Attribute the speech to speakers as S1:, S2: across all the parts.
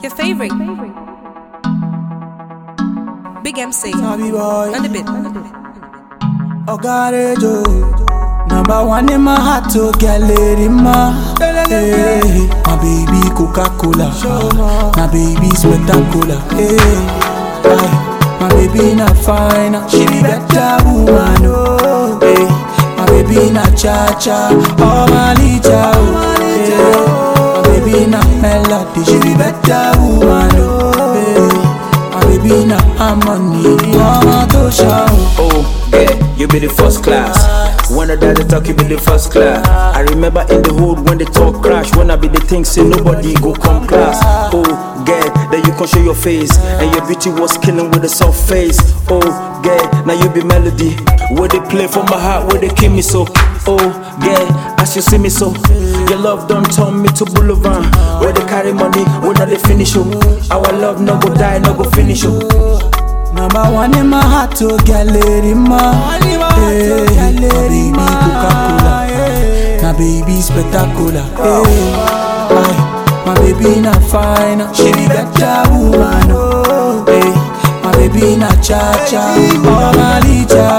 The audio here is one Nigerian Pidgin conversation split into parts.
S1: Your favorite. Big MC.
S2: Sabi boy.
S1: On the bit.
S2: Ogarejo. Number one in my heart to get lady ma. Hey, my baby Coca-Cola. My baby spectacular. Hey, my baby not fine. She be better woman. Oh, hey, my baby not cha-cha. Oh, my lija. Oh, my baby not melody. She be better woman. Oh, hey, my baby not harmony. Mama to shout.
S3: Oh, yeah, you be the first class. When I die to talk, you be the first class. I remember in the hood when the talk crash. When I be the thing, say nobody go come class. Oh, yeah, then you can show your face. And your beauty was killing with a soft face. Oh, yeah, now you be melody. Where they play for my heart, where they kill me so. Oh, yeah, as you see me so. Your love don't turn me to boulevard. Where they carry money, where now they finish you. Our love no go die, no go finish you.
S2: Number one in my heart to get lady ma. Hey, my baby Coca-Cola. My baby spectacular. Hey, my baby not fine. She be better woman. Oh, hey, my baby not cha-cha. Oh, my lija.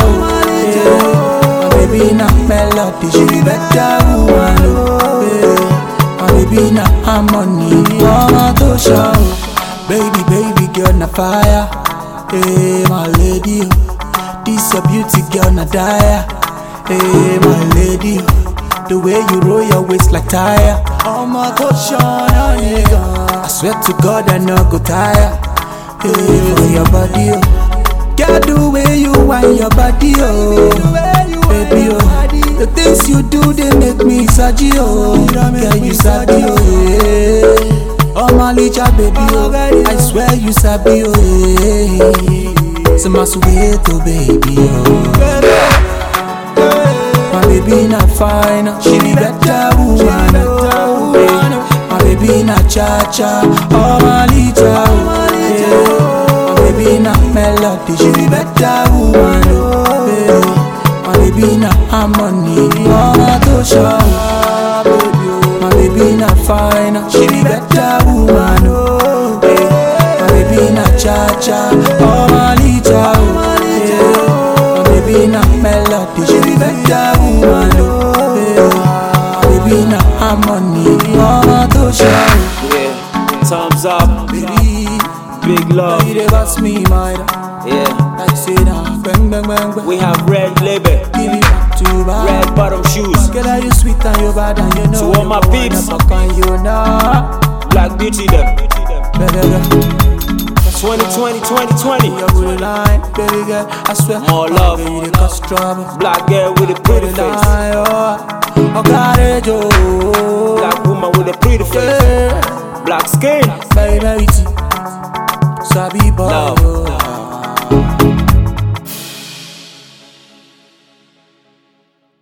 S2: Oh, my baby not melody. She be better woman. Oh, hey, my baby not harmony. Mama to shout. Baby, baby girl na fire. Hey, my lady, this a beauty girl na die. Hey, my lady, the way you roll your waist like tire. Oh my God, Sean, nigga, I swear to God I no go tire. Hey, for your body, oh, girl, the way you wind your body, oh, baby, oh, the things you do they make me saji, oh, girl, you sabi, oh, yeah. Oh my lija baby, oh, I swear you sabi, oh, hey. So my sweet, oh baby, oh. My baby not fine, she be better woman, oh, hey. My baby not cha-cha, oh my lija, oh, hey. My baby not melody, she be better woman, oh, hey. My baby not harmony, mama to shout, baby. My baby not fine, she be better woman, oh, hey. My baby not cha-cha, oh my lija, oh, hey. My baby not melody, she be better woman, oh, hey. My baby not harmony, mama to shout.
S3: Yeah, thumbs up,
S2: Baby,
S3: big love.
S2: you dey pass me mind.
S3: Yeah,
S2: Like say now, bang bang bang bang.
S3: we have red label,
S2: Give it back to back.
S3: red bottom shoes,
S2: Girl, are you sweet and you bad and you know.
S3: To all my
S2: you
S3: peeps.
S2: wanna fuck and you know.
S3: black beauty them.
S2: Baby,
S3: 2020, 2020.
S2: your good line, baby girl. I swear,
S3: More love.
S2: baby, they cause trouble.
S3: Black girl with a pretty
S2: Good
S3: face,
S2: line, oh, Ogarejo.
S3: black woman with a pretty face,
S2: Yeah,
S3: black skin.
S2: very, very tea. Sabi boy.
S3: Love.
S2: Oh.